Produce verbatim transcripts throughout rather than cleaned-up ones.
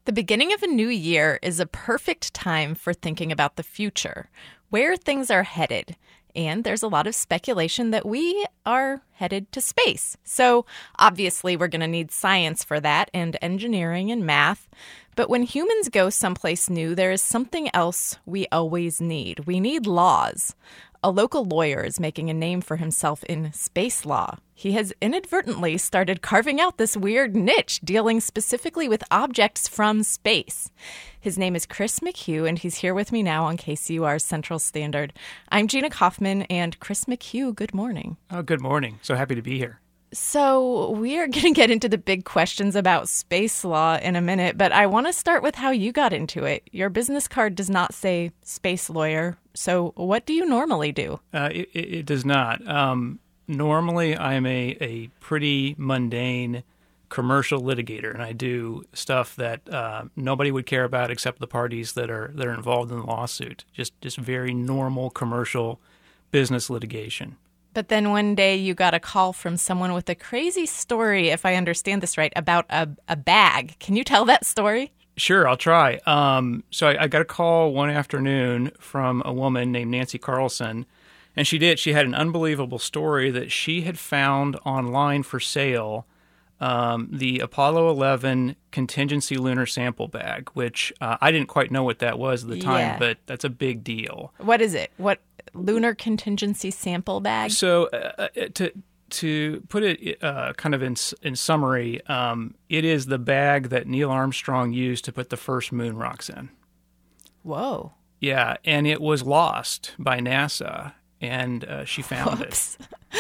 The beginning of a new year is a perfect time for thinking about the future, where things are headed. And there's a lot of speculation that we are headed to space. So obviously we're going to need science for that and engineering and math. But when humans go someplace new, there is something else we always need. We need laws. A local lawyer is making a name for himself in space law. He has inadvertently started carving out this weird niche dealing specifically with objects from space. His name is Chris McHugh, and he's here with me now on K C U R's Central Standard. I'm Gina Kaufman, and Chris McHugh, good morning. Oh, good morning. So happy to be here. So we are going to get into the big questions about space law in a minute, but I want to start with how you got into it. Your business card does not say space lawyer, so what do you normally do? Uh, it, it does not. Um, normally, I'm a, a pretty mundane commercial litigator, and I do stuff that uh, nobody would care about except the parties that are that are involved in the lawsuit. Just just very normal commercial business litigation. But then one day you got a call from someone with a crazy story, if I understand this right, about a, a bag. Can you tell that story? Sure, I'll try. Um, so I, I got a call one afternoon from a woman named Nancy Carlson, and she did. She had an unbelievable story that she had found online for sale, um, the Apollo eleven contingency lunar sample bag, which uh, I didn't quite know what that was at the time, Yeah. but that's a big deal. What is it? What lunar contingency sample bag? So uh, to to put it uh, kind of in in summary, um, it is the bag that Neil Armstrong used to put the first moon rocks in. Whoa. Yeah, and it was lost by NASA, and uh, she found Whoops.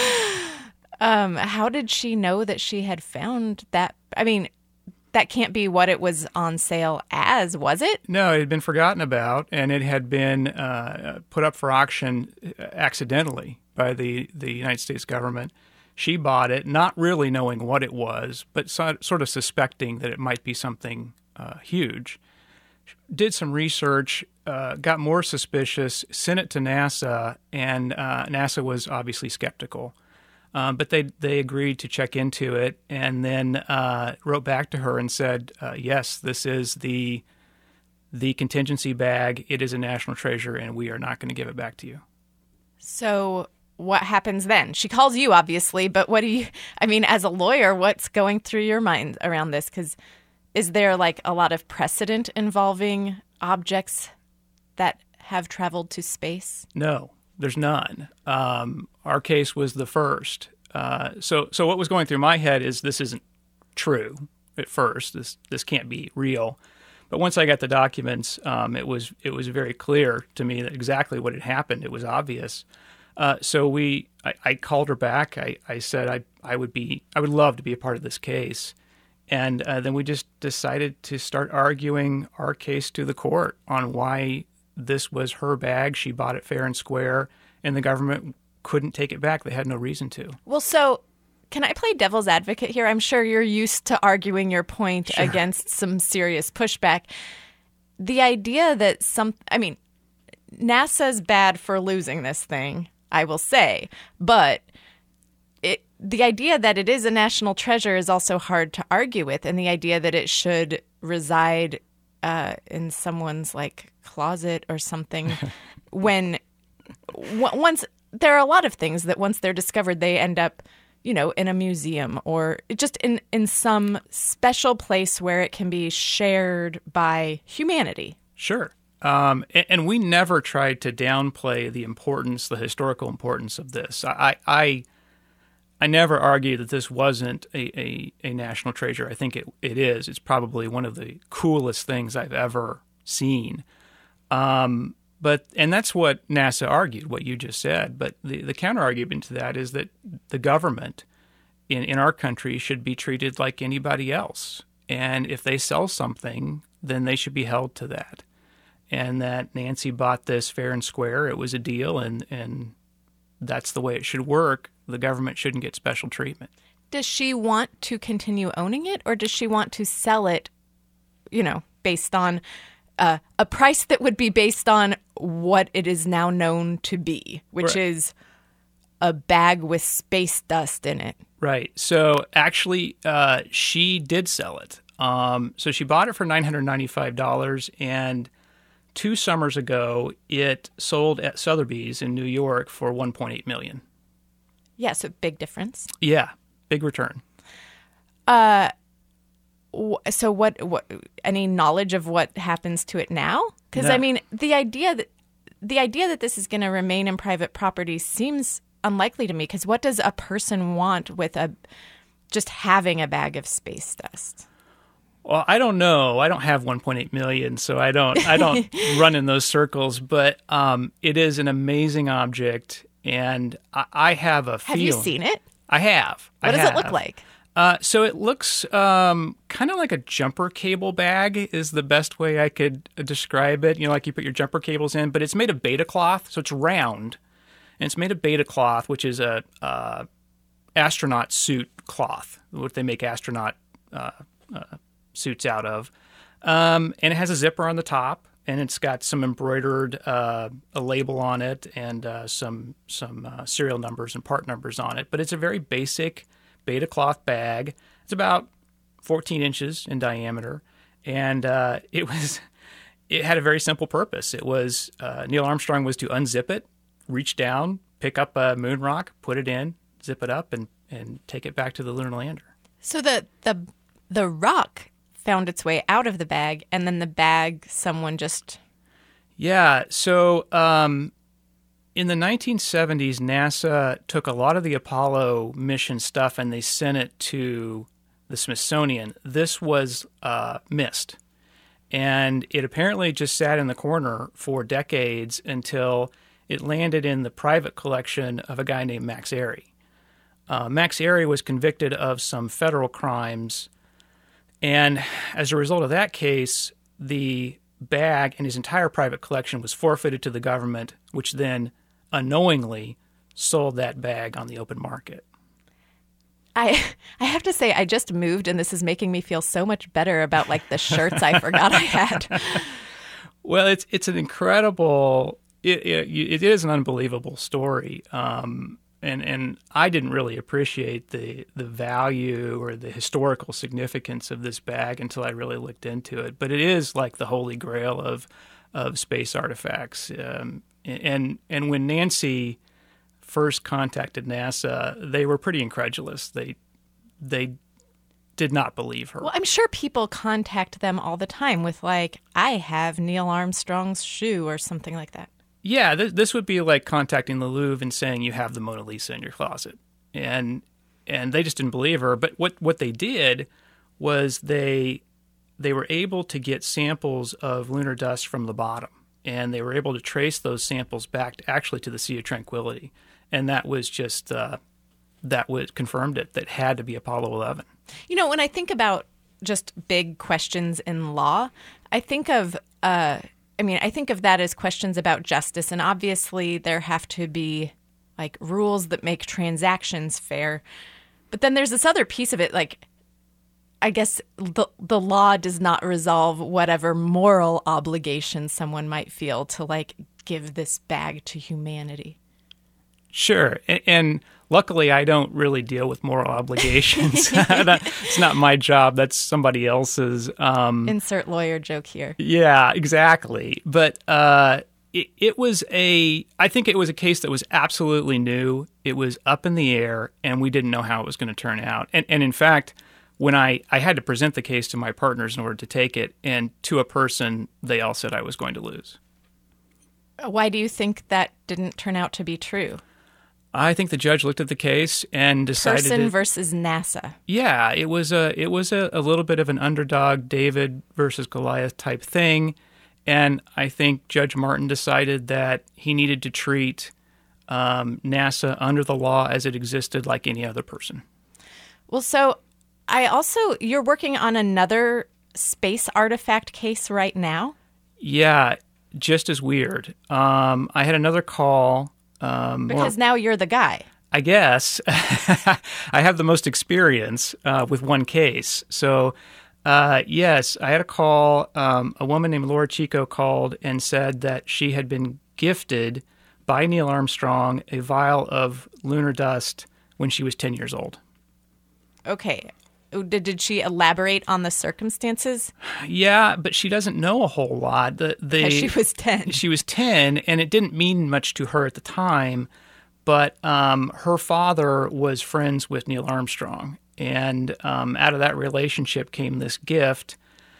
um, how did she know that she had found that? I mean, that can't be what it was on sale as, was it? it. No, it had been forgotten about, and it had been uh, put up for auction accidentally by the, the United States government. She bought it, not really knowing what it was, but so, sort of suspecting that it might be something uh, huge. Did some research, uh, got more suspicious, sent it to NASA, and uh, NASA was obviously skeptical. Um, but they they agreed to check into it, and then uh, wrote back to her and said, uh, "Yes, this is the the contingency bag. It is a national treasure, and we are not going to give it back to you." So what happens then? She calls you, obviously, but what do you, I mean, as a lawyer, what's going through your mind around this? Because is there like a lot of precedent involving objects that have traveled to space? No, there's none. Um, our case was the first. Uh, so so what was going through my head is this isn't true at first. This this can't be real. But once I got the documents, um, it was it was very clear to me that exactly what had happened. It was obvious. Uh, so we, I, I called her back. I, I said I I would be I would love to be a part of this case, and uh, then we just decided to start arguing our case to the court on why this was her bag. She bought it fair and square, and the government couldn't take it back. They had no reason to. Well, so can I play devil's advocate here? I'm sure you're used to arguing your point Sure. against some serious pushback. The idea that some, I mean, NASA's bad for losing this thing, I will say, but it, the idea that it is a national treasure is also hard to argue with, and the idea that it should reside uh, in someone's like closet or something when w- once there are a lot of things that once they're discovered, they end up, you know, in a museum or just in, in some special place where it can be shared by humanity. Sure. Um, and, and we never tried to downplay the importance, the historical importance of this. I, I, I never argued that this wasn't a, a, a national treasure. I think it, it is. It's probably one of the coolest things I've ever seen. Um, but and that's what NASA argued, what you just said. But the, the counter-argument to that is that the government in, in our country should be treated like anybody else. And if they sell something, then they should be held to that. And that Nancy bought this fair and square. It was a deal, and, and that's the way it should work. The government shouldn't get special treatment. Does she want to continue owning it, or does she want to sell it, you know, based on uh, a price that would be based on what it is now known to be, which Right. is a bag with space dust in it? Right. So actually, uh, she did sell it. Um, so she bought it for nine hundred ninety-five dollars, and two summers ago, it sold at Sotheby's in New York for one point eight million dollars. Yeah, so big difference. Yeah, big return. Uh, so what? What? Any knowledge of what happens to it now? Because No. I mean, the idea that the idea that this is going to remain in private property seems unlikely to me. Because what does a person want with a just having a bag of space dust? Well, I don't know. I don't have one point eight million, so I don't. I don't run in those circles. But um, it is an amazing object, and I, I have a Have feeling. you seen it? I have. What I does it look have. like? Uh, so it looks um, kind of like a jumper cable bag is the best way I could describe it. You know, like you put your jumper cables in, but it's made of beta cloth, so it's round, and it's made of beta cloth, which is a uh, astronaut suit cloth, what they make astronaut uh, uh, suits out of. Um, and it has a zipper on the top, and it's got some embroidered uh, a label on it and uh, some some uh, serial numbers and part numbers on it. But it's a very basic beta cloth bag. It's about fourteen inches in diameter, and uh, it was it had a very simple purpose. It was uh, Neil Armstrong was to unzip it, reach down, pick up a moon rock, put it in, zip it up, and and take it back to the lunar lander. So the the the rock found its way out of the bag, and then the bag someone just Yeah. So um, in the nineteen seventies, NASA took a lot of the Apollo mission stuff and they sent it to the Smithsonian. This was uh, missed. And it apparently just sat in the corner for decades until it landed in the private collection of a guy named Max Airy. Uh, Max Airy was convicted of some federal crimes. And as a result of that case, the bag and his entire private collection was forfeited to the government, which then unknowingly sold that bag on the open market. I I have to say I just moved and this is making me feel so much better about like the shirts I forgot I had. Well, it's it's an incredible it it, it is an unbelievable story. Um, and and I didn't really appreciate the the value or the historical significance of this bag until I really looked into it. But it is like the holy grail of of space artifacts. Um, and and when Nancy first contacted NASA, they were pretty incredulous. They they did not believe her. Well, I'm sure people contact them all the time with like, I have Neil Armstrong's shoe or something like that. Yeah, th- this would be like contacting the Louvre and saying you have the Mona Lisa in your closet. And and they just didn't believe her. But what, what they did was they they were able to get samples of lunar dust from the bottom. And they were able to trace those samples back to, actually to the Sea of Tranquility. And that was just, uh, that was confirmed it, that had to be Apollo eleven. You know, when I think about just big questions in law, I think of, uh, I mean, I think of that as questions about justice. And obviously there have to be like rules that make transactions fair. But then there's this other piece of it, like, I guess the the law does not resolve whatever moral obligation someone might feel to like give this bag to humanity. Sure. And, and luckily, I don't really deal with moral obligations. It's not my job. That's somebody else's. Um, Insert lawyer joke here. yeah, exactly. But uh, it, it was a, I think it was a case that was absolutely new. It was up in the air, and we didn't know how it was going to turn out. And, and in fact, when I, I had to present the case to my partners in order to take it, and to a person, they all said I was going to lose. Why do you think that didn't turn out to be true? I think the judge looked at the case and decided Person it, versus NASA. yeah, it was a it was a, a little bit of an underdog David versus Goliath type thing, and I think Judge Martin decided that he needed to treat um, NASA under the law as it existed, like any other person. Well, so I also you're working on another space artifact case right now. Yeah, just as weird. Um, I had another call. Um, Because or, now you're the guy. I guess I have the most experience uh, with one case. So, uh, yes, I had a call. Um, a woman named Laura Chico called and said that she had been gifted by Neil Armstrong a vial of lunar dust when she was ten years old. Okay. Did, did she elaborate on the circumstances? Yeah, but she doesn't know a whole lot. The, the, she was ten. She was ten, and it didn't mean much to her at the time, but um, her father was friends with Neil Armstrong, and um, out of that relationship came this gift,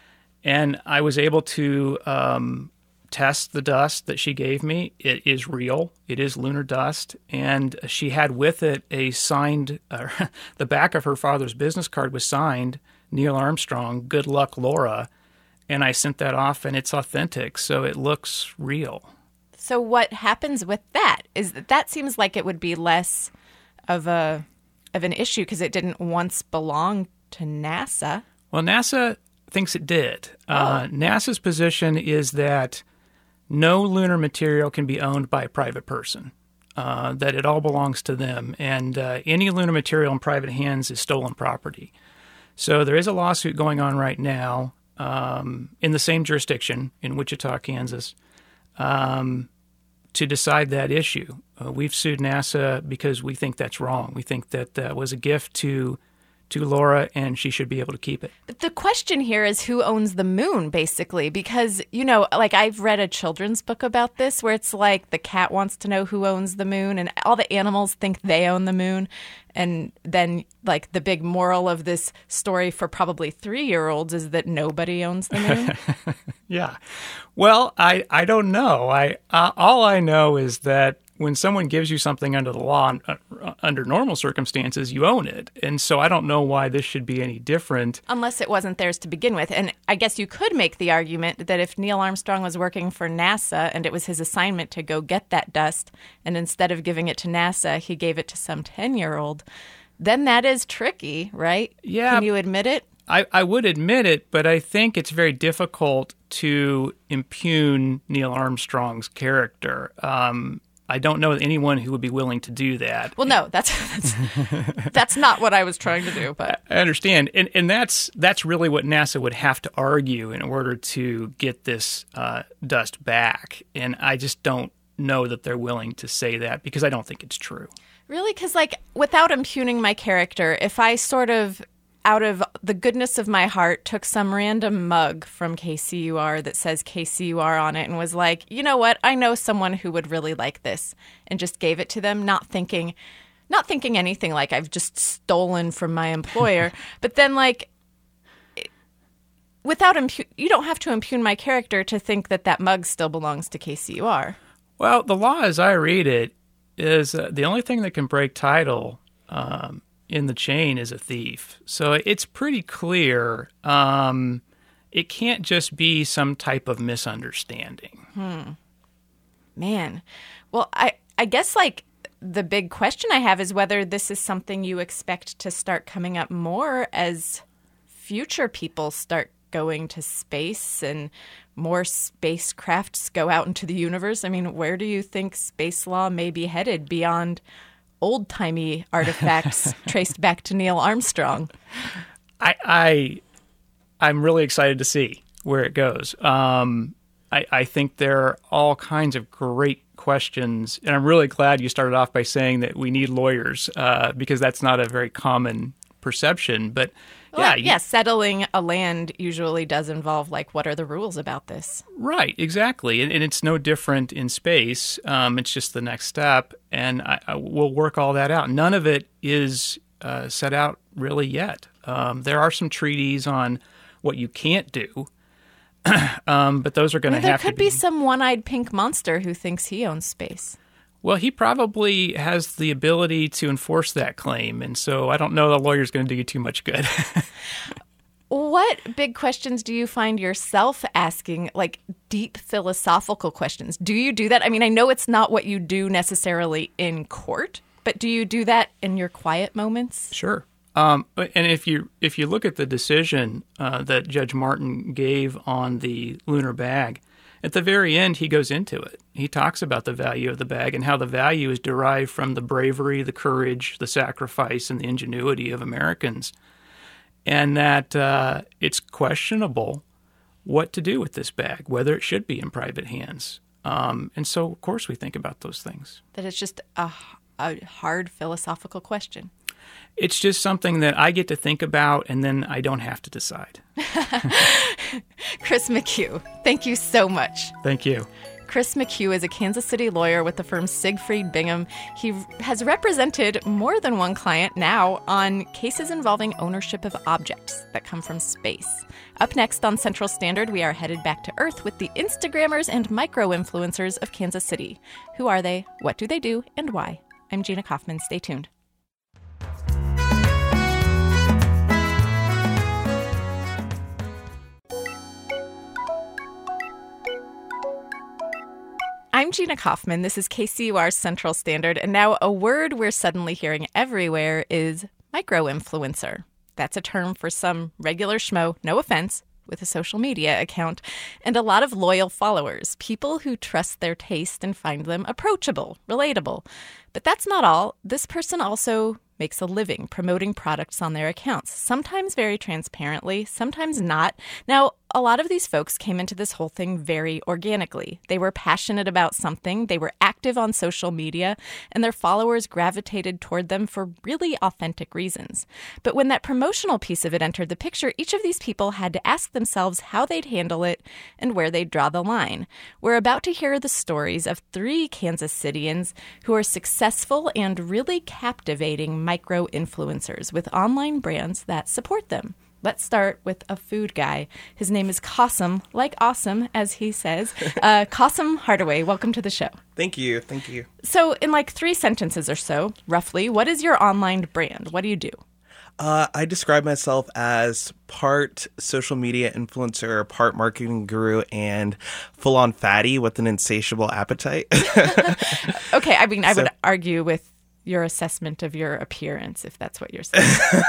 and I was able to um, test the dust that she gave me. It is real. It is lunar dust. And she had with it a signed, uh, the back of her father's business card was signed, Neil Armstrong, good luck, Laura. And I sent that off, and it's authentic, so it looks real. So what happens with that? Is that, that seems like it would be less of a of an issue because it didn't once belong to NASA. Well, NASA thinks it did. Oh. Uh, NASA's position is that no lunar material can be owned by a private person, uh, that it all belongs to them. And uh, any lunar material in private hands is stolen property. So there is a lawsuit going on right now um, in the same jurisdiction in Wichita, Kansas, um, to decide that issue. Uh, we've sued NASA because we think that's wrong. We think that that was a gift to to Laura, and she should be able to keep it. But the question here is who owns the moon, basically, because, you know, like I've read a children's book about this where it's like the cat wants to know who owns the moon and all the animals think they own the moon. And then like the big moral of this story for probably three-year-olds is that nobody owns the moon. Yeah. Well, I, I don't know. I uh, all I know is that when someone gives you something under the law, uh, under normal circumstances, you own it. And so I don't know why this should be any different. Unless it wasn't theirs to begin with. And I guess you could make the argument that if Neil Armstrong was working for NASA and it was his assignment to go get that dust, and instead of giving it to NASA, he gave it to some ten-year-old, then that is tricky, right? Yeah. Can you admit it? I, I would admit it, but I think it's very difficult to impugn Neil Armstrong's character. Um I don't know anyone who would be willing to do that. Well, no, that's that's, that's not what I was trying to do. But I understand, and and that's that's really what NASA would have to argue in order to get this uh, dust back. And I just don't know that they're willing to say that because I don't think it's true. Really, because like without impugning my character, if I sort of out of the goodness of my heart, took some random mug from K C U R that says K C U R on it and was like, you know what? I know someone who would really like this, and just gave it to them, not thinking, not thinking anything like I've just stolen from my employer. But then like, without impu- you don't have to impugn my character to think that that mug still belongs to K C U R. Well, the law as I read it is uh, the only thing that can break title um, in the chain is a thief. So it's pretty clear. Um, it can't just be some type of misunderstanding. Hmm. Man. Well, I, I guess like the big question I have is whether this is something you expect to start coming up more as future people start going to space and more spacecrafts go out into the universe. I mean, where do you think space law may be headed beyond old-timey artifacts traced back to Neil Armstrong? I, I, I'm really excited to see where it goes. Um, I, I think there are all kinds of great questions, and I'm really glad you started off by saying that we need lawyers uh, because that's not a very common perception. But well, yeah, yeah, you, settling a land usually does involve like, what are the rules about this? Right, exactly, and, and it's no different in space. Um, it's just the next step, and I, I, we'll work all that out. None of it is uh, set out really yet. Um, there are some treaties on what you can't do, um, but those are going I mean, to have to be. There could be some one-eyed pink monster who thinks he owns space. Well, he probably has the ability to enforce that claim, and so I don't know the lawyer's going to do you too much good. What big questions do you find yourself asking, like deep philosophical questions? Do you do that? I mean, I know it's not what you do necessarily in court, but do you do that in your quiet moments? Sure. Um, and if you if you look at the decision uh, that Judge Martin gave on the lunar bag, at the very end, he goes into it. He talks about the value of the bag and how the value is derived from the bravery, the courage, the sacrifice, and the ingenuity of Americans. And that uh, it's questionable what to do with this bag, whether it should be in private hands. Um, and so, of course, we think about those things. That it's just a, a hard philosophical question. It's just something that I get to think about, and then I don't have to decide. Chris McHugh, thank you so much. Thank you. Chris McHugh is a Kansas City lawyer with the firm Siegfried Bingham. He has represented more than one client now on cases involving ownership of objects that come from space. Up next on Central Standard, we are headed back to Earth with the Instagrammers and micro-influencers of Kansas City. Who are they? What do they do? And why? I'm Gina Kaufman. Stay tuned. I'm Gina Kaufman. This is K C U R's Central Standard. And now a word we're suddenly hearing everywhere is micro-influencer. That's a term for some regular schmo, no offense, with a social media account and a lot of loyal followers, people who trust their taste and find them approachable, relatable. But that's not all. This person also makes a living promoting products on their accounts, sometimes very transparently, sometimes not. Now, a lot of these folks came into this whole thing very organically. They were passionate about something, they were active on social media, and their followers gravitated toward them for really authentic reasons. But when that promotional piece of it entered the picture, each of these people had to ask themselves how they'd handle it and where they'd draw the line. We're about to hear the stories of three Kansas Cityans who are successful and really captivating micro-influencers with online brands that support them. Let's start with a food guy. His name is Qasim, like awesome, as he says. Uh, Qasim Hardaway, welcome to the show. Thank you. Thank you. So in like three sentences or so, roughly, what is your online brand? What do you do? Uh, I describe myself as part social media influencer, part marketing guru, and full-on fatty with an insatiable appetite. Okay, I mean, I So- would argue with your assessment of your appearance, if that's what you're saying.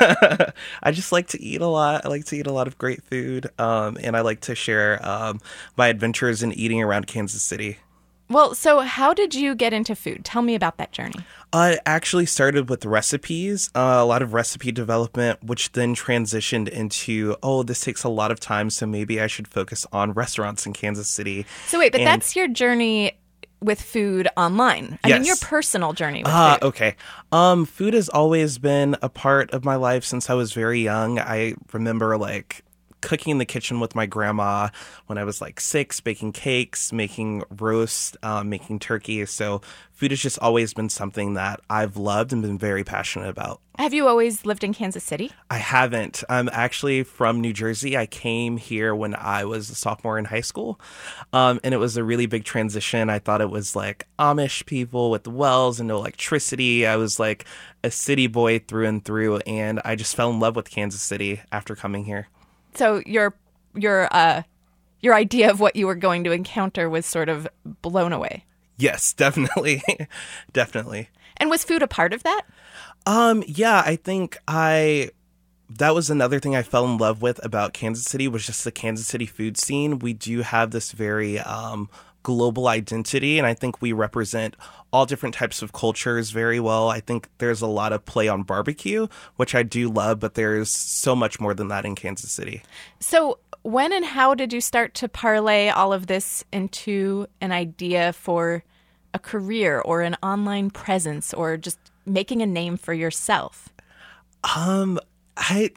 I just like to eat a lot. I like to eat a lot of great food, um, and I like to share um, my adventures in eating around Kansas City. Well, so how did you get into food? Tell me about that journey. I actually started with recipes, uh, a lot of recipe development, which then transitioned into, oh, this takes a lot of time, so maybe I should focus on restaurants in Kansas City. So wait, but And- that's your journey with food online. I mean, Yes. your personal journey with Ah, food. okay. Um, food has always been a part of my life since I was very young. I remember like cooking in the kitchen with my grandma when I was like six, baking cakes, making roast, um, making turkey. So food has just always been something that I've loved and been very passionate about. Have you always lived in Kansas City? I haven't. I'm actually from New Jersey. I came here when I was a sophomore in high school, um, and it was a really big transition. I thought it was like Amish people with wells and no electricity. I was like a city boy through and through, and I just fell in love with Kansas City after coming here. So your your uh your idea of what you were going to encounter was sort of blown away. Yes, definitely. Definitely. And was food a part of that? Um, yeah, I think I that was another thing I fell in love with about Kansas City was just the Kansas City food scene. We do have this very um global identity, and I think we represent all different types of cultures very well. I think there's a lot of play on barbecue, which I do love, but there's so much more than that in Kansas City. So when and how did you start to parlay all of this into an idea for a career or an online presence or just making a name for yourself? Um, I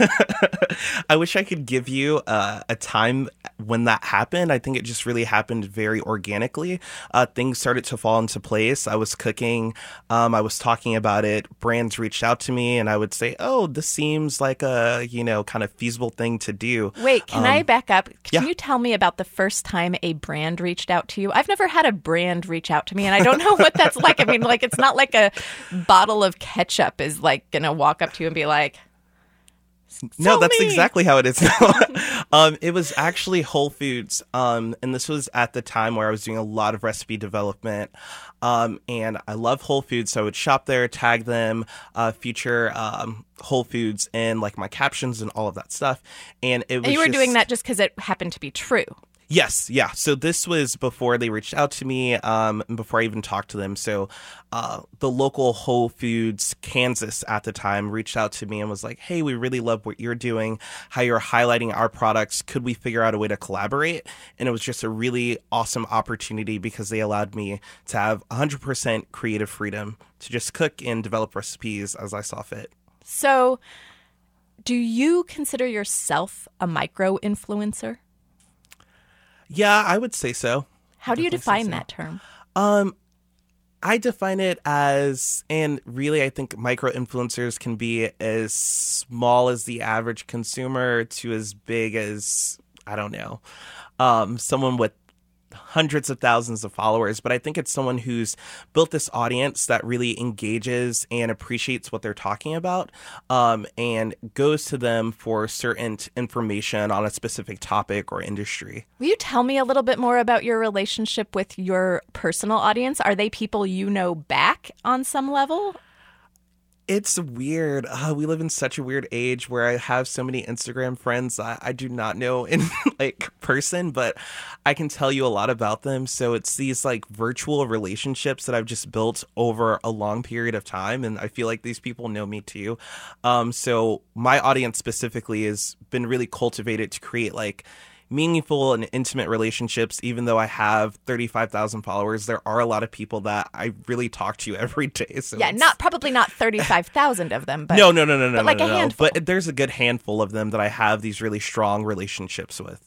I wish I could give you uh, a time when that happened. I think it just really happened very organically. Uh, things started to fall into place. I was cooking. Um, I was talking about it. Brands reached out to me, and I would say, "Oh, this seems like a you know kind of feasible thing to do." Wait, can Um, I back up? Can yeah. you tell me about the first time a brand reached out to you? I've never had a brand reach out to me, and I don't know what that's like. I mean, like, it's not like a bottle of ketchup is like going to walk up to you and be like, No, "Sell that's me." exactly how it is now. um, it was actually Whole Foods. Um, and this was at the time where I was doing a lot of recipe development. Um, and I love Whole Foods. So I would shop there, tag them, uh, feature um, Whole Foods in like my captions and all of that stuff. And it was And you were just- doing that just because it happened to be true. Yes, yeah. So this was before they reached out to me, um, and before I even talked to them. So uh, the local Whole Foods Kansas at the time reached out to me and was like, hey, we really love what you're doing, how you're highlighting our products. Could we figure out a way to collaborate? And it was just a really awesome opportunity because they allowed me to have one hundred percent creative freedom to just cook and develop recipes as I saw fit. So do you consider yourself a micro-influencer? Yeah, I would say so. How do you Definitely define so. that term? Um, I define it as, and really I think micro-influencers can be as small as the average consumer to as big as, I don't know, um, someone with hundreds of thousands of followers. But I think it's someone who's built this audience that really engages and appreciates what they're talking about, um, and goes to them for certain information on a specific topic or industry. Will you tell me a little bit more about your relationship with your personal audience? Are they people you know back on some level? It's weird. Uh, we live in such a weird age where I have so many Instagram friends I, I do not know in like person, but I can tell you a lot about them. So it's these like virtual relationships that I've just built over a long period of time. And I feel like these people know me too. Um, so my audience specifically has been really cultivated to create like meaningful and intimate relationships. Even though I have thirty-five thousand followers, there are a lot of people that I really talk to every day. So Yeah, it's... not probably not thirty-five thousand of them, but no, no, no, no, no, but like no, a no. handful. But there's a good handful of them that I have these really strong relationships with.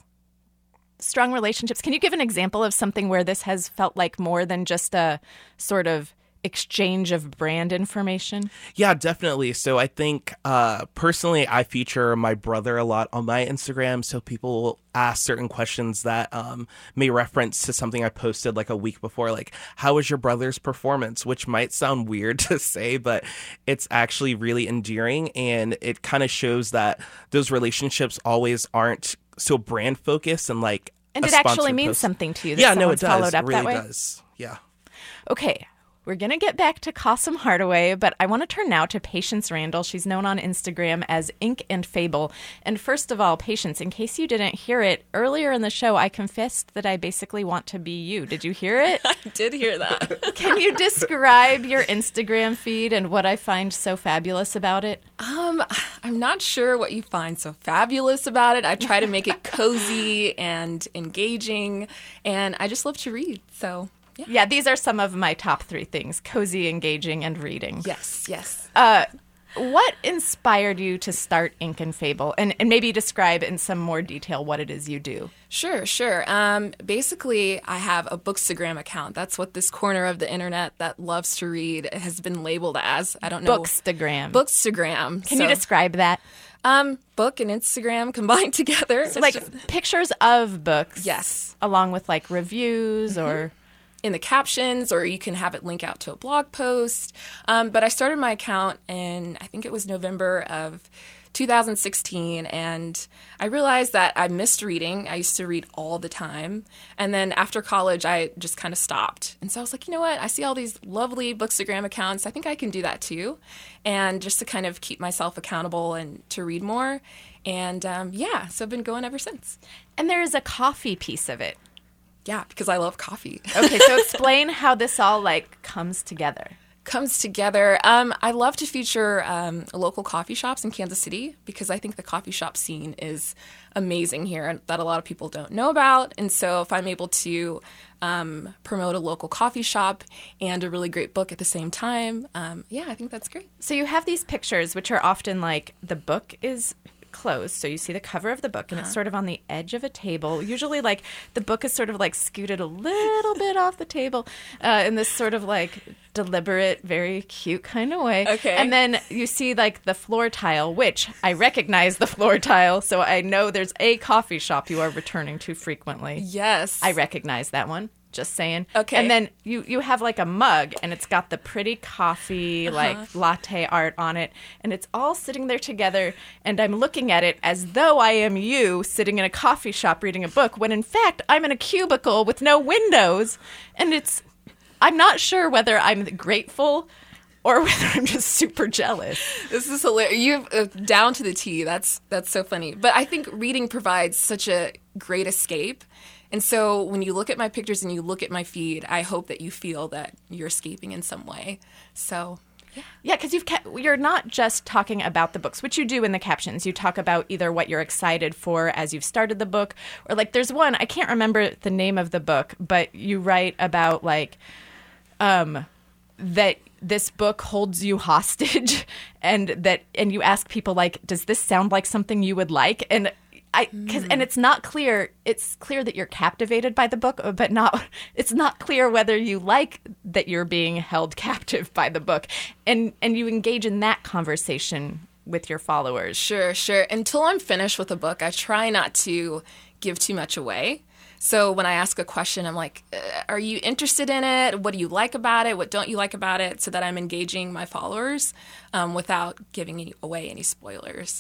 Strong relationships. Can you give an example of something where this has felt like more than just a sort of exchange of brand information? Yeah, definitely. So I think uh, personally, I feature my brother a lot on my Instagram. So people will ask certain questions that um, may reference to something I posted like a week before, like, how was your brother's performance? Which might sound weird to say, but it's actually really endearing. And it kind of shows that those relationships always aren't so brand focused and like And a it actually sponsored means post. something to you that Yeah, no, someone's it does. followed up it really that way? does. Yeah. Okay, we're going to get back to Kasim Hardaway, but I want to turn now to Patience Randall. She's known on Instagram as Ink and Fable. And first of all, Patience, in case you didn't hear it, earlier in the show, I confessed that I basically want to be you. Did you hear it? I did hear that. Can you describe your Instagram feed and what I find so fabulous about it? Um, I'm not sure what you find so fabulous about it. I try to make it cozy and engaging, and I just love to read, so... Yeah. Yeah, these are some of my top three things: cozy, engaging, and reading. Yes, yes. Uh, what inspired you to start Ink and Fable? And, and maybe describe in some more detail what it is you do. Sure, sure. Um, basically, I have a Bookstagram account. That's what this corner of the internet that loves to read has been labeled as. I don't know. Bookstagram. Bookstagram. Can so, you describe that? Um, book and Instagram combined together. So like just... pictures of books. Yes. Along with like reviews mm-hmm. or... in the captions, or you can have it link out to a blog post. Um, but I started my account in, I think it was November of two thousand sixteen, and I realized that I missed reading. I used to read all the time. And then after college, I just kind of stopped. And so I was like, you know what? I see all these lovely Bookstagram accounts. I think I can do that too. And just to kind of keep myself accountable and to read more. And um, yeah, so I've been going ever since. And there is a coffee piece of it. Yeah, because I love coffee. Okay, so explain how this all, like, comes together. Comes together. Um, I love to feature um, local coffee shops in Kansas City because I think the coffee shop scene is amazing here and that a lot of people don't know about. And so if I'm able to um, promote a local coffee shop and a really great book at the same time, um, yeah, I think that's great. So you have these pictures, which are often, like, the book is... closed, so you see the cover of the book and uh-huh. it's sort of on the edge of a table. Usually like the book is sort of like scooted a little bit off the table uh, in this sort of like deliberate, very cute kind of way. Okay. And then you see like the floor tile, which I recognize the floor tile, so I know there's a coffee shop you are returning to frequently. Yes. I recognize that one. Just saying. Okay. And then you, you have like a mug and it's got the pretty coffee, uh-huh. like latte art on it. And it's all sitting there together. And I'm looking at it as though I am you sitting in a coffee shop reading a book, when in fact I'm in a cubicle with no windows. And it's, I'm not sure whether I'm grateful or whether I'm just super jealous. This is hilarious. You uh, down to the T. That's that's so funny. But I think reading provides such a great escape. And so when you look at my pictures and you look at my feed, I hope that you feel that you're escaping in some way. So, yeah. Yeah, because you've kept, you're not just talking about the books, which you do in the captions. You talk about either what you're excited for as you've started the book, or like there's one, I can't remember the name of the book, but you write about like um, that this book holds you hostage and that and you ask people like, does this sound like something you would like? And I, cause, and it's not clear. It's clear that you're captivated by the book, but not. It's not clear whether you like that you're being held captive by the book, and and you engage in that conversation with your followers. Sure, sure. Until I'm finished with a book, I try not to give too much away. So when I ask a question, I'm like, uh, "Are you interested in it? What do you like about it? What don't you like about it?" So that I'm engaging my followers um, without giving any, away any spoilers.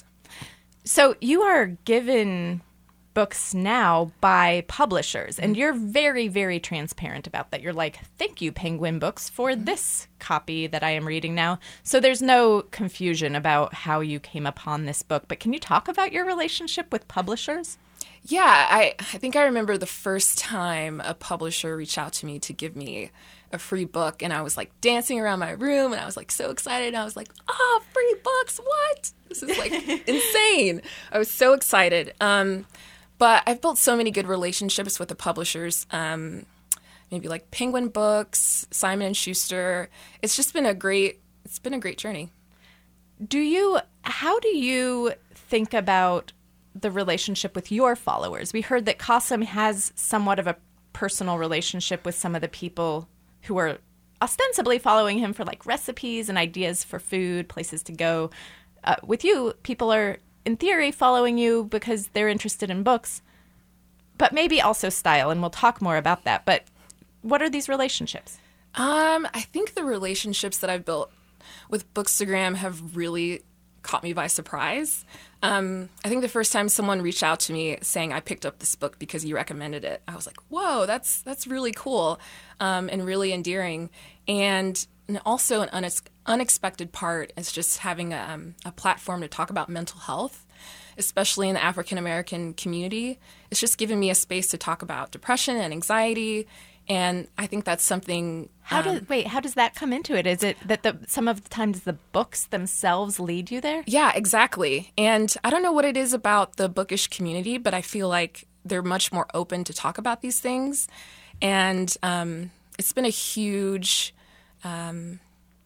So you are given books now by publishers, and you're very, very transparent about that. You're like, thank you, Penguin Books, for this copy that I am reading now. So there's no confusion about how you came upon this book. But can you talk about your relationship with publishers? Yeah, I, I think I remember the first time a publisher reached out to me to give me a free book, and I was like dancing around my room, and I was like so excited, and I was like, oh, free books, what? This is like insane. I was so excited. Um, but I've built so many good relationships with the publishers, um, maybe like Penguin Books, Simon and Schuster. It's just been a great, it's been a great journey. Do you, how do you think about the relationship with your followers? We heard that Qasim has somewhat of a personal relationship with some of the people who are ostensibly following him for like recipes and ideas for food, places to go. Uh, with you, people are, in theory, following you because they're interested in books, but maybe also style, and we'll talk more about that. But what are these relationships? Um, I think the relationships that I've built with Bookstagram have really caught me by surprise. Um, I think the first time someone reached out to me saying I picked up this book because you recommended it, I was like, whoa, that's that's really cool um, and really endearing. And, and also an unex- unexpected part is just having a, um, a platform to talk about mental health, especially in the African-American community. It's just given me a space to talk about depression and anxiety. And I think that's something. How um, does wait? How does that come into it? Is it that the some of the times the books themselves lead you there? Yeah, exactly. And I don't know what it is about the bookish community, but I feel like they're much more open to talk about these things. And um, it's been a huge, um,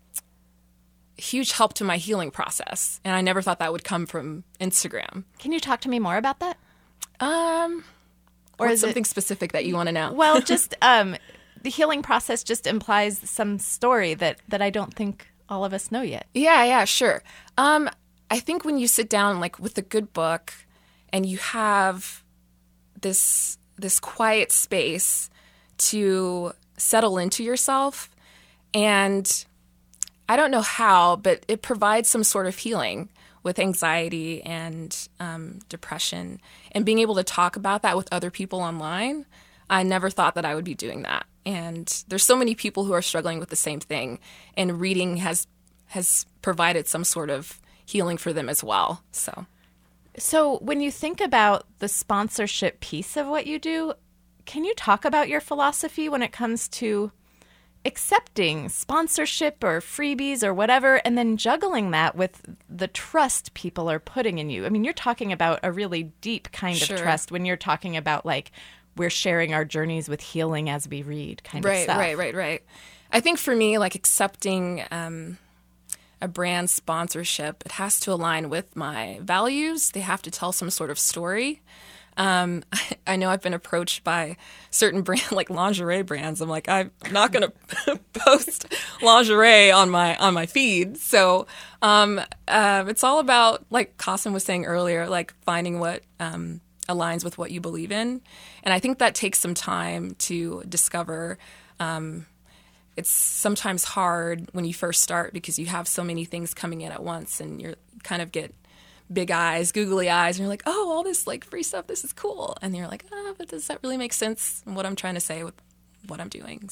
huge help to my healing process. And I never thought that would come from Instagram. Can you talk to me more about that? Um. Or is something it, specific that you want to know? Well, just um, the healing process just implies some story that, that I don't think all of us know yet. Yeah, yeah, sure. Um, I think when you sit down like with a good book and you have this this quiet space to settle into yourself, and I don't know how, but it provides some sort of healing with anxiety and um, depression, and being able to talk about that with other people online. I never thought that I would be doing that. And there's so many people who are struggling with the same thing, and reading has has provided some sort of healing for them as well. So, so when you think about the sponsorship piece of what you do, can you talk about your philosophy when it comes to accepting sponsorship or freebies or whatever, and then juggling that with the trust people are putting in you? I mean, you're talking about a really deep kind Sure. of trust when you're talking about like we're sharing our journeys with healing as we read kind right, of stuff. Right, right, right, right. I think for me, like accepting um, a brand sponsorship, it has to align with my values. They have to tell some sort of story. Um, I, I know I've been approached by certain brand, like lingerie brands. I'm like, I'm not going to post lingerie on my on my feed. So um, uh, it's all about, like Qasim was saying earlier, like finding what um, aligns with what you believe in. And I think that takes some time to discover. Um, it's sometimes hard when you first start because you have so many things coming in at once, and you're you kind of get big eyes, googly eyes, and you're like, oh, all this like free stuff, this is cool. And you're like, ah, oh, but does that really make sense in what I'm trying to say with what I'm doing? So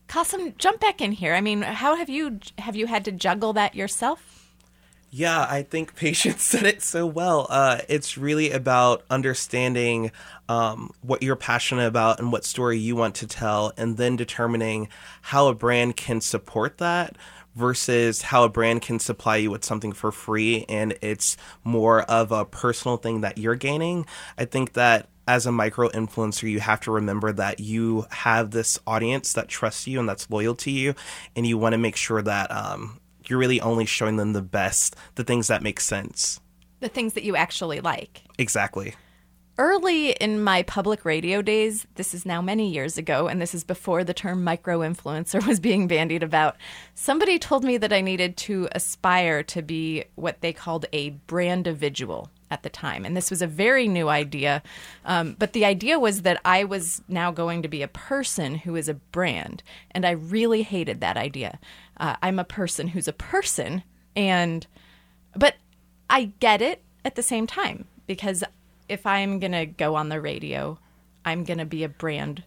Qasim, jump back in here. I mean, how have you have you had to juggle that yourself? Yeah, I think Patience said it so well. Uh, it's really about understanding um, what you're passionate about and what story you want to tell, and then determining how a brand can support that versus how a brand can supply you with something for free and it's more of a personal thing that you're gaining. I think that as a micro influencer, you have to remember that you have this audience that trusts you and that's loyal to you, and you want to make sure that um, you're really only showing them the best, the things that make sense. The things that you actually like. Exactly. Early in my public radio days, this is now many years ago, and this is before the term micro-influencer was being bandied about, somebody told me that I needed to aspire to be what they called a brand-individual at the time. And this was a very new idea, um, but the idea was that I was now going to be a person who is a brand, and I really hated that idea. Uh, I'm a person who's a person, and but I get it at the same time, because if I'm going to go on the radio, I'm going to be a brand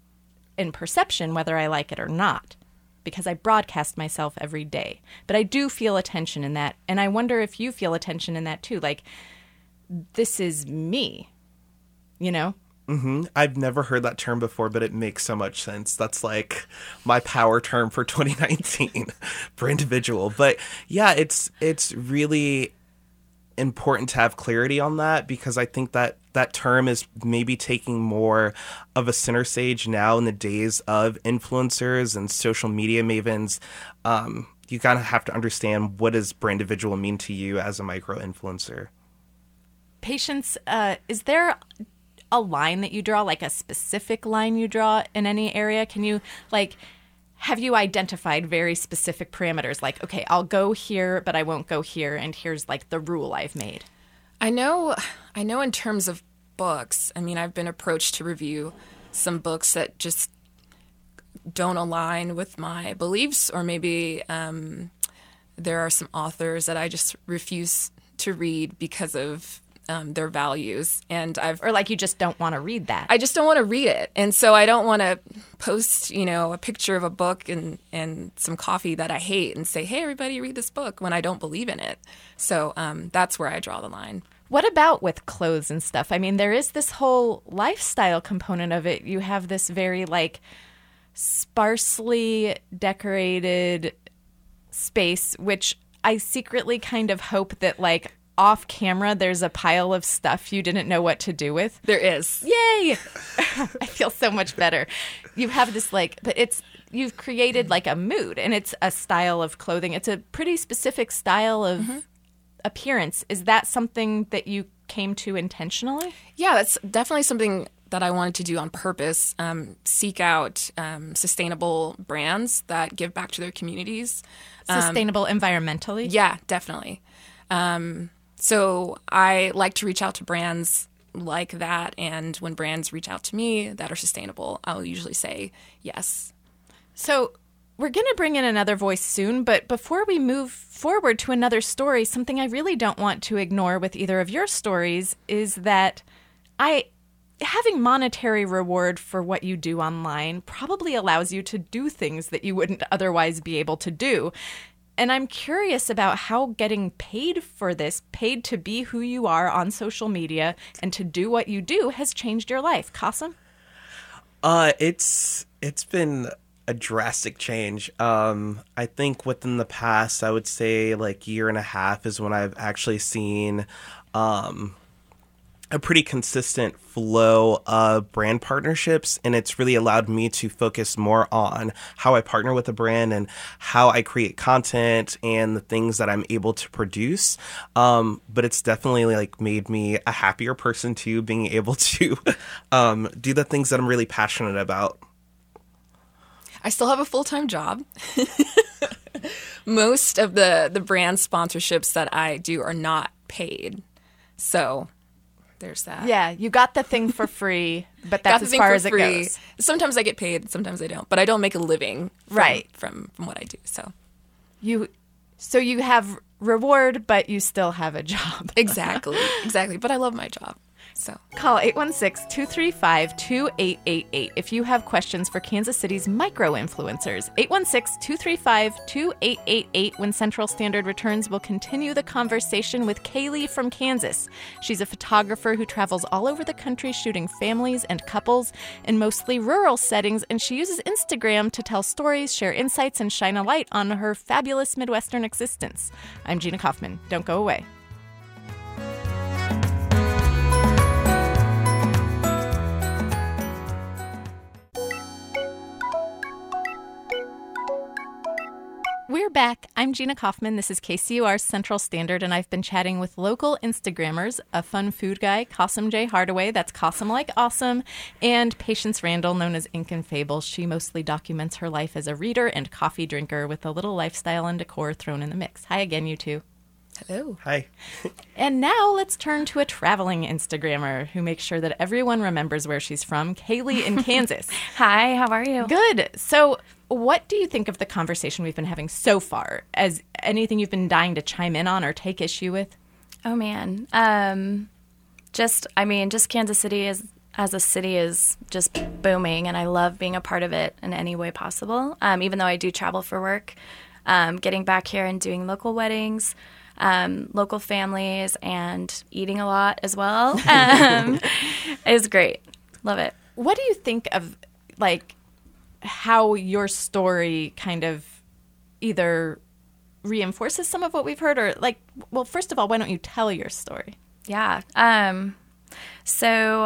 in perception, whether I like it or not, because I broadcast myself every day. But I do feel attention in that, and I wonder if you feel attention in that too. Like, this is me, you know? Mm-hmm. I've never heard that term before, but it makes so much sense. That's like my power term for twenty nineteen, brand individual. But yeah, it's it's really important to have clarity on that, because I think that that term is maybe taking more of a center stage now in the days of influencers and social media mavens. Um, you kind of have to understand, what does brand individual mean to you as a micro influencer? Patience, uh, is there a line that you draw, like a specific line you draw in any area? Can you, like, have you identified very specific parameters? Like, okay, I'll go here, but I won't go here, and here's like the rule I've made. I know, I know in terms of books, I mean, I've been approached to review some books that just don't align with my beliefs, or maybe um, there are some authors that I just refuse to read because of Um, their values, and I've or like you just don't want to read that. I just don't want to read it, and so I don't want to post, you know, a picture of a book and and some coffee that I hate and say, "Hey, everybody, read this book," when I don't believe in it. So um, that's where I draw the line. What about with clothes and stuff? I mean, there is this whole lifestyle component of it. You have this very like sparsely decorated space, which I secretly kind of hope that like off camera, there's a pile of stuff you didn't know what to do with. There is. Yay! I feel so much better. You have this like, but it's, you've created like a mood, and it's a style of clothing. It's a pretty specific style of mm-hmm. appearance. Is that something that you came to intentionally? Yeah, that's definitely something that I wanted to do on purpose. Um, seek out um, sustainable brands that give back to their communities. Sustainable um, environmentally? Yeah, definitely. Um, So I like to reach out to brands like that, and when brands reach out to me that are sustainable, I'll usually say yes. So we're going to bring in another voice soon, but before we move forward to another story, something I really don't want to ignore with either of your stories is that I having monetary reward for what you do online probably allows you to do things that you wouldn't otherwise be able to do. And I'm curious about how getting paid for this, paid to be who you are on social media and to do what you do, has changed your life. Qasim? Uh, it's it's been a drastic change. Um, I think within the past, I would say like year and a half is when I've actually seen um, a pretty consistent flow of brand partnerships, and it's really allowed me to focus more on how I partner with a brand and how I create content and the things that I'm able to produce. Um, but it's definitely like made me a happier person too, being able to um, do the things that I'm really passionate about. I still have a full-time job. Most of the, the brand sponsorships that I do are not paid. So there's that. Yeah, you got the thing for free, but that's as far as it goes. Sometimes I get paid, sometimes I don't. But I don't make a living from, right. from, from what I do. So you, so you have reward, but you still have a job. Exactly, exactly. But I love my job. So Call eight one six, two three five, two eight eight eight if you have questions for Kansas City's micro-influencers. eight one six, two three five, two eight eight eight. When Central Standard returns, we'll continue the conversation with Kaylee from Kansas. She's a photographer who travels all over the country shooting families and couples in mostly rural settings, and she uses Instagram to tell stories, share insights, and shine a light on her fabulous Midwestern existence. I'm Gina Kaufman. Don't go away. We're back. I'm Gina Kaufman. This is K C U R Central Standard, and I've been chatting with local Instagrammers, a fun food guy, Cossum J. Hardaway, that's Cossum like awesome, and Patience Randall, known as Ink and Fables. She mostly documents her life as a reader and coffee drinker with a little lifestyle and decor thrown in the mix. Hi again, you two. hello. Hi. And now let's turn to a traveling Instagrammer who makes sure that everyone remembers where she's from, Kaylee in Kansas. Hi, how are you? Good. So what do you think of the conversation we've been having so far? As anything you've been dying to chime in on or take issue with? Oh, man. Um, just, I mean, just Kansas City is, as a city is just booming, and I love being a part of it in any way possible, um, even though I do travel for work. Um, getting back here and doing local weddings, um, local families, and eating a lot as well um, is great. Love it. What do you think of, like, how your story kind of either reinforces some of what we've heard or, like, well, first of all, why don't you tell your story? Yeah. Um, so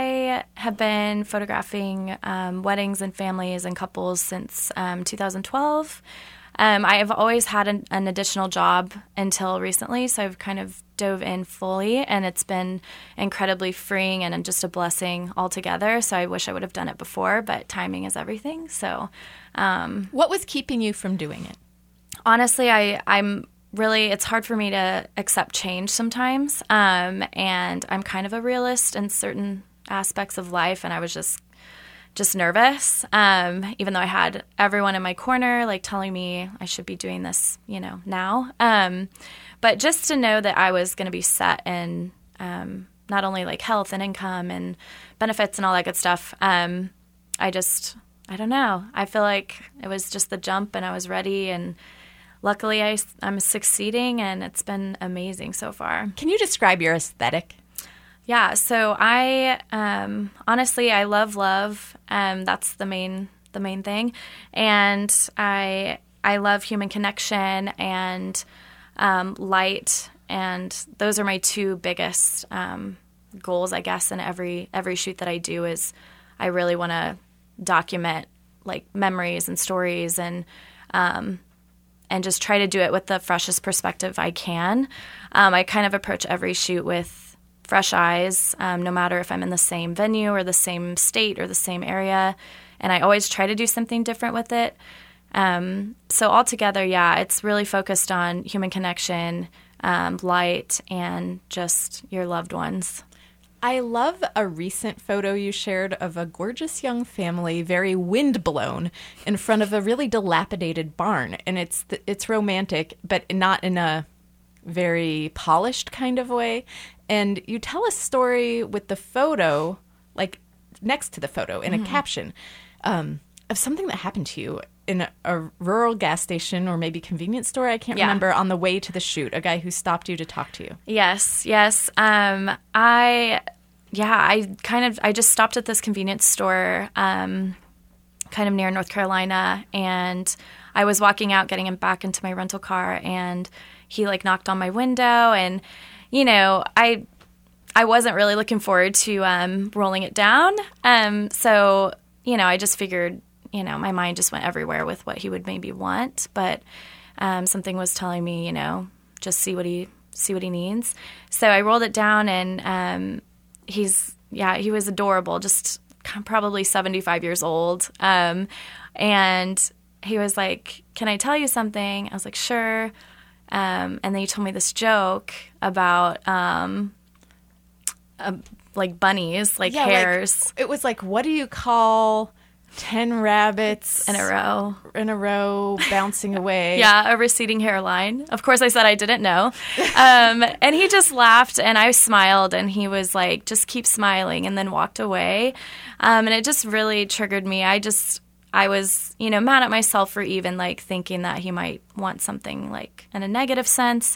I have been photographing um, weddings and families and couples since um, two thousand twelve. Um, I have always had an, an additional job until recently, so I've kind of dove in fully, and it's been incredibly freeing and just a blessing altogether. So I wish I would have done it before, but timing is everything. So um, What was keeping you from doing it? honestly, I, I'm really, it's hard for me to accept change sometimes, um, and I'm kind of a realist in certain aspects of life, and I was just just nervous, um, even though I had everyone in my corner, like, telling me I should be doing this, you know, now. Um, but just to know that I was going to be set in um, not only, like, health and income and benefits and all that good stuff, um, I just, I don't know. I feel like it was just the jump, and I was ready, and luckily I, I'm succeeding, and it's been amazing so far. Can you describe your aesthetic? Yeah, so I um, honestly I love love. Um, that's the main the main thing, and I I love human connection and um, light, and those are my two biggest um, goals, I guess. In every every shoot that I do is I really want to document, like, memories and stories, and um, and just try to do it with the freshest perspective I can. Um, I kind of approach every shoot with fresh eyes, um, no matter if I'm in the same venue or the same state or the same area. And I always try to do something different with it. Um, so altogether, yeah, it's really focused on human connection, um, light, and just your loved ones. I love a recent photo you shared of a gorgeous young family, very windblown, in front of a really dilapidated barn. And it's it's romantic, but not in a very polished kind of way. And you tell a story with the photo, like next to the photo in a mm-hmm. caption, um, of something that happened to you in a, a rural gas station or maybe convenience store. I can't yeah. remember, on the way to the shoot, a guy who stopped you to talk to you. Yes, yes. Um, I, yeah, I kind of, I just stopped at this convenience store um, kind of near North Carolina, and I was walking out, getting him back into my rental car, and he, like, knocked on my window, and you know, I I wasn't really looking forward to um, rolling it down. Um, so, you know, I just figured, you know, my mind just went everywhere with what he would maybe want. But um, something was telling me, you know, just see what he see what he needs. So I rolled it down, and um, he's, yeah, he was adorable, just probably seventy-five years old. Um, and he was like, "Can I tell you something?" I was like, "Sure." Um, and then he told me this joke about um, uh, like bunnies, like yeah, hares. Like, it was like, what do you call ten rabbits in a row. in a row bouncing away. Yeah, a receding hairline. Of course, I said I didn't know. Um, and he just laughed, and I smiled, and he was like, just keep smiling, and then walked away. Um, and it just really triggered me. I just, I was, you know, mad at myself for even, like, thinking that he might want something, like, in a negative sense.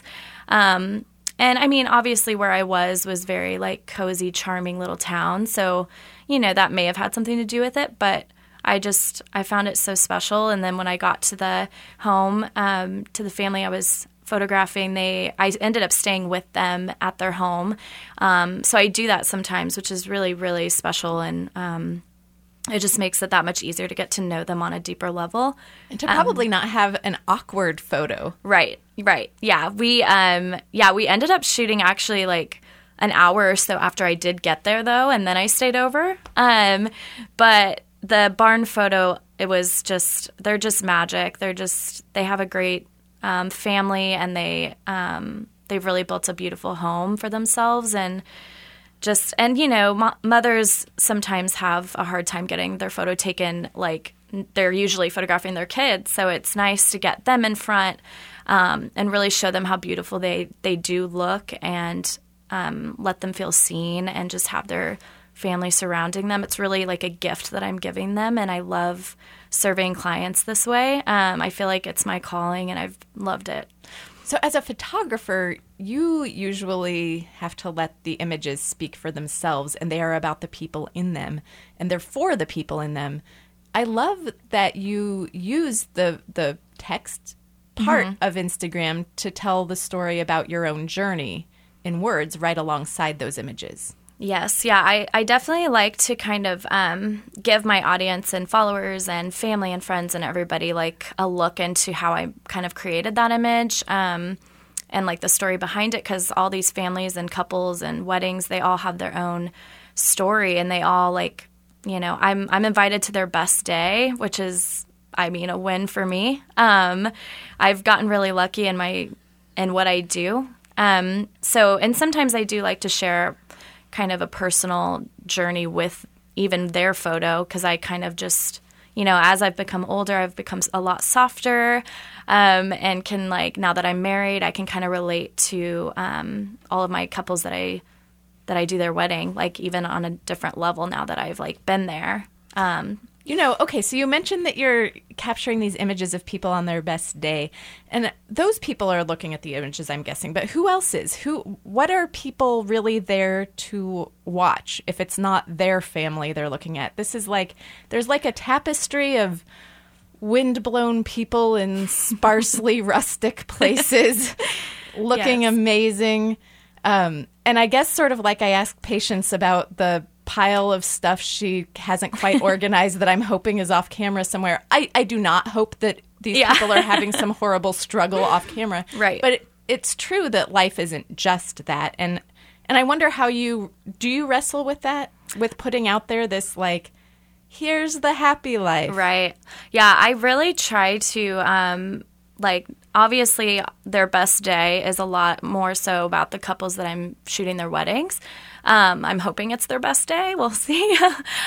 Um, and, I mean, obviously where I was was very, like, cozy, charming little town. So, you know, that may have had something to do with it, but I just, I found it so special. And then when I got to the home, um, to the family I was photographing, they, I ended up staying with them at their home. Um, so I do that sometimes, which is really, really special. And um, it just makes it that much easier to get to know them on a deeper level. And to probably um, not have an awkward photo. Right, right. Yeah, we, um, yeah, we ended up shooting actually like an hour or so after I did get there, though, and then I stayed over. Um, but the barn photo, it was just, they're just magic. They're just, they have a great um, family, and they, um, they've really built a beautiful home for themselves. And just, and, you know, mo- mothers sometimes have a hard time getting their photo taken. Like, they're usually photographing their kids. So it's nice to get them in front um, and really show them how beautiful they, they do look, and um, let them feel seen, and just have their family surrounding them. It's really like a gift that I'm giving them, and I love serving clients this way. Um, I feel like it's my calling, and I've loved it. So as a photographer, you usually have to let the images speak for themselves, and they are about the people in them, and they're for the people in them. I love that you use the the text part mm-hmm. of Instagram to tell the story about your own journey in words right alongside those images. Yes, yeah, I, I definitely like to kind of um, give my audience and followers and family and friends and everybody like a look into how I kind of created that image um, and like the story behind it, because all these families and couples and weddings, they all have their own story, and they all like, you know, I'm I'm invited to their best day, which is, I mean, a win for me. Um, I've gotten really lucky in my in what I do. Um, so, and sometimes I do like to share kind of a personal journey with even their photo, because I kind of just, you know, as I've become older, I've become a lot softer, um, and can like, now that I'm married, I can kind of relate to um, all of my couples that I that I do their wedding, like even on a different level now that I've like been there. Um, You know, okay, so you mentioned that you're capturing these images of people on their best day, and those people are looking at the images, I'm guessing, but who else is? Who? What are people really there to watch if it's not their family they're looking at? This is like, there's like a tapestry of wind-blown people in sparsely rustic places looking Yes. amazing. Um, and I guess sort of like I asked Patience about the pile of stuff she hasn't quite organized that I'm hoping is off camera somewhere. I, I do not hope that these Yeah. people are having some horrible struggle off camera. Right. But it, it's true that life isn't just that. And and I wonder how you, do you wrestle with that? With putting out there this like, here's the happy life. Right. Yeah, I really try to, um, like, obviously their best day is a lot more so about the couples that I'm shooting their weddings. Um, I'm hoping it's their best day. We'll see.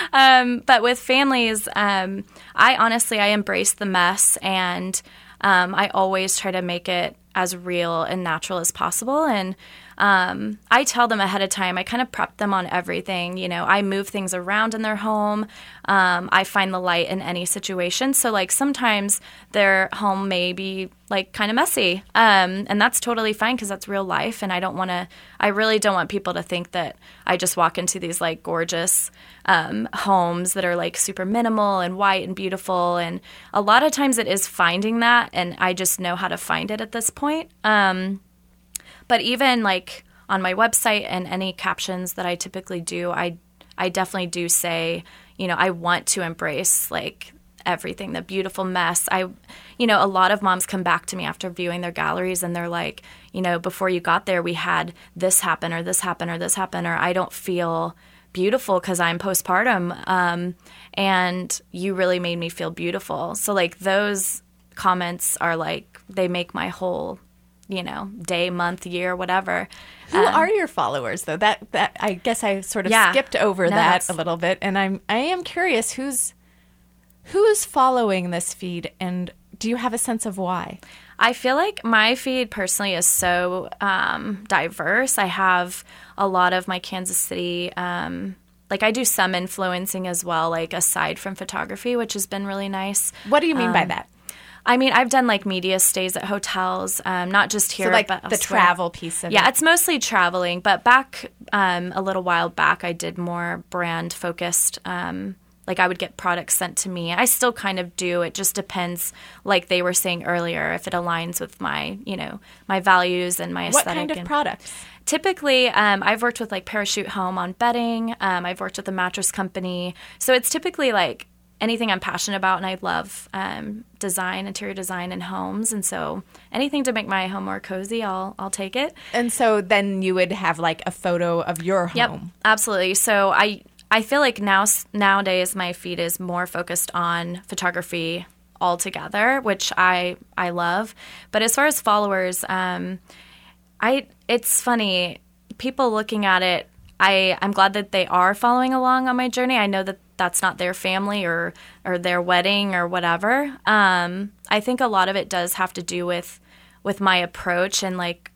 um, but with families, um, I honestly, I embrace the mess, and um, I always try to make it as real and natural as possible. And um, I tell them ahead of time, I kind of prep them on everything. You know, I move things around in their home. Um, I find the light in any situation. So, like, sometimes their home may be, like, kind of messy. Um, and that's totally fine, because that's real life. And I don't want to, I really don't want people to think that I just walk into these, like, gorgeous um, homes that are, like, super minimal and white and beautiful. And a lot of times it is finding that, and I just know how to find it at this point. Um But even like on my website and any captions that I typically do, I I definitely do say, you know, I want to embrace like everything, the beautiful mess. I, you know, a lot of moms come back to me after viewing their galleries, and they're like, you know, before you got there, we had this happen or this happen or this happen, or I don't feel beautiful because I'm postpartum, um, and you really made me feel beautiful. So like those comments are like, they make my whole, you know, day, month, year, whatever. Who Um, are your followers, though? That that I guess I sort of Yeah. skipped over No, that that's- a little bit, and I'm I am curious who's Who's following this feed, and do you have a sense of why? I feel like my feed personally is so um, diverse. I have a lot of my Kansas City, um, like I do some influencing as well, like aside from photography, which has been really nice. What do you mean um, by that? I mean, I've done like media stays at hotels, um, not just here, So like but the elsewhere. travel piece of Yeah, it. it's mostly traveling. But back um, a little while back, I did more brand focused. Um, like I would get products sent to me. I still kind of do. It just depends, like they were saying earlier, if it aligns with my, you know, my values and my What aesthetic. kind of and products? Typically, um, I've worked with like Parachute Home on bedding. Um, I've worked with a mattress company. So it's typically like anything I'm passionate about, and I love um, design, interior design, and homes. And so anything to make my home more cozy, I'll I'll take it. And so then you would have like a photo of your home. Yep, absolutely. So I I feel like now nowadays my feed is more focused on photography altogether, which I I love. But as far as followers, um, I it's funny, people looking at it. I I'm glad that they are following along on my journey. I know that that's not their family or or their wedding or whatever. Um, I think a lot of it does have to do with with my approach and like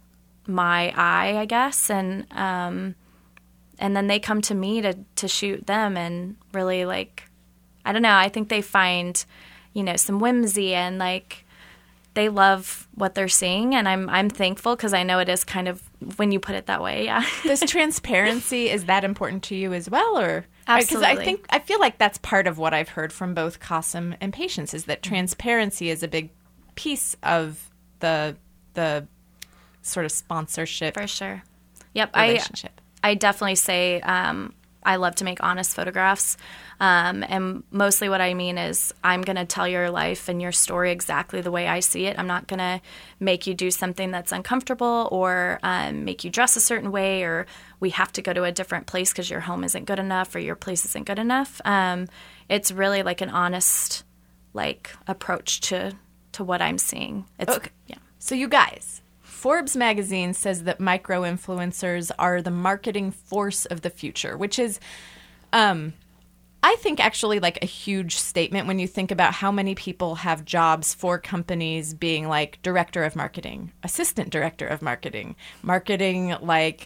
my eye, I guess, and um, and then they come to me to to shoot them, and really like I don't know. I think they find you know some whimsy and like they love what they're seeing, and I'm I'm thankful because I know it is kind of when you put it that way. Yeah. This transparency, is that important to you as well, or? Absolutely. Because I think I feel like that's part of what I've heard from both Qasim and Patience is that transparency is a big piece of the the sort of sponsorship For sure. Yep. relationship. I I definitely say um, I love to make honest photographs. Um, and mostly what I mean is I'm going to tell your life and your story exactly the way I see it. I'm not going to make you do something that's uncomfortable or um, make you dress a certain way, or we have to go to a different place because your home isn't good enough or your place isn't good enough. Um, it's really like an honest like approach to, to what I'm seeing. It's, Okay. Yeah. So you guys, Forbes magazine says that micro-influencers are the marketing force of the future, which is, um, I think, actually like a huge statement when you think about how many people have jobs for companies being like director of marketing, assistant director of marketing, marketing like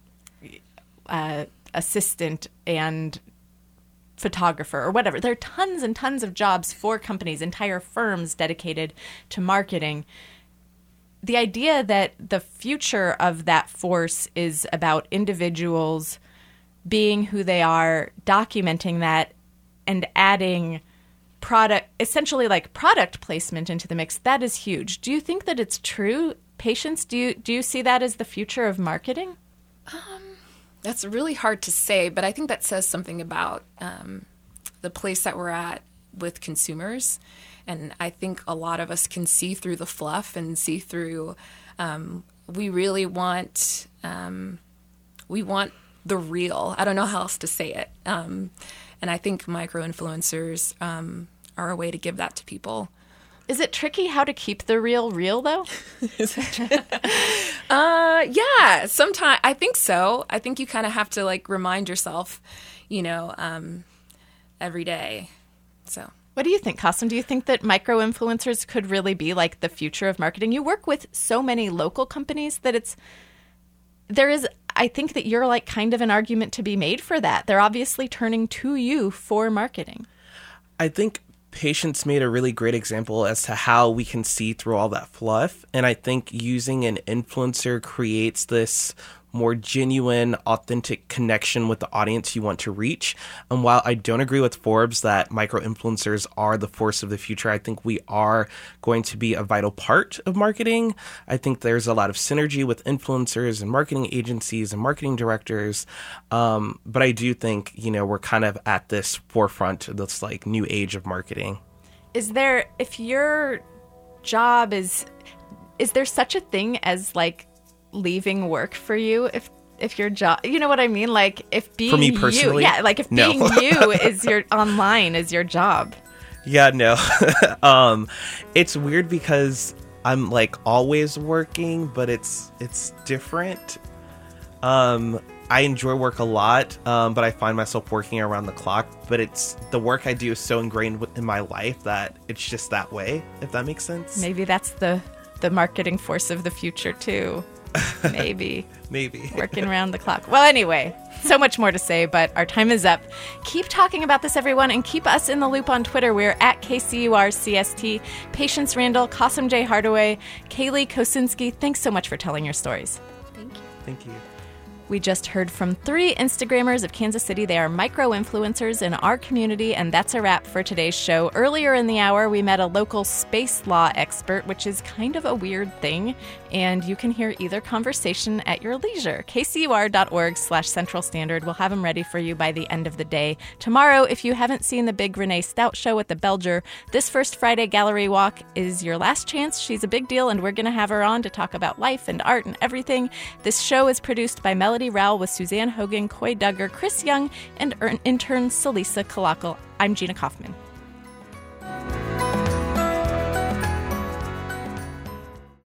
uh, assistant and photographer or whatever. There are tons and tons of jobs for companies, entire firms dedicated to marketing. The idea that the future of that force is about individuals being who they are, documenting that, and adding product, essentially like product placement into the mix, that is huge. Do you think that it's true? Patience, do you do you see that as the future of marketing? That's really hard to say, but I think that says something about um, the place that we're at with consumers. And I think a lot of us can see through the fluff and see through, um, we really want, um, we want the real. I don't know how else to say it. Um, and I think micro-influencers um, are a way to give that to people. Is it tricky how to keep the real real, though? Uh, yeah, sometimes I think so. I think you kind of have to like remind yourself, you know, um, every day. So. What do you think, Qasim? Do you think that micro-influencers could really be like the future of marketing? You work with so many local companies that it's, there is, I think that you're like kind of an argument to be made for that. They're obviously turning to you for marketing. I think Patience made a really great example as to how we can see through all that fluff. And I think using an influencer creates this more genuine, authentic connection with the audience you want to reach. And while I don't agree with Forbes that micro-influencers are the force of the future, I think we are going to be a vital part of marketing. I think there's a lot of synergy with influencers and marketing agencies and marketing directors. Um, but I do think, you know, we're kind of at this forefront of this like new age of marketing. Is there, if your job is, is there such a thing as like leaving work for you if if your job, you know what I mean, like if being for me personally, you, yeah, like if no. being you is your online is your job? Yeah, no. um it's weird because I'm like always working, but it's it's different. Um I enjoy work a lot, um, but I find myself working around the clock. But it's the work I do is so ingrained in my life that it's just that way, if that makes sense. Maybe that's the, the marketing force of the future, too. Maybe. Maybe. Working around the clock. Well, anyway, so much more to say, but our time is up. Keep talking about this, everyone, and keep us in the loop on Twitter. We're at K C U R C S T. Patience Randall, Qasim J. Hardaway, Kaylee Kosinski, thanks so much for telling your stories. Thank you. Thank you. We just heard from three Instagrammers of Kansas City. They are micro-influencers in our community, and that's a wrap for today's show. Earlier in the hour, we met a local space law expert, which is kind of a weird thing, and you can hear either conversation at your leisure. K C U R dot org slash Central Standard. We'll have them ready for you by the end of the day. Tomorrow, if you haven't seen the big Renee Stout show at the Belger, this first Friday gallery walk is your last chance. She's a big deal, and we're going to have her on to talk about life and art and everything. This show is produced by Melody Rowell with Suzanne Hogan, Coy Duggar, Chris Young, and intern Celisa Kalakal. I'm Gina Kaufman.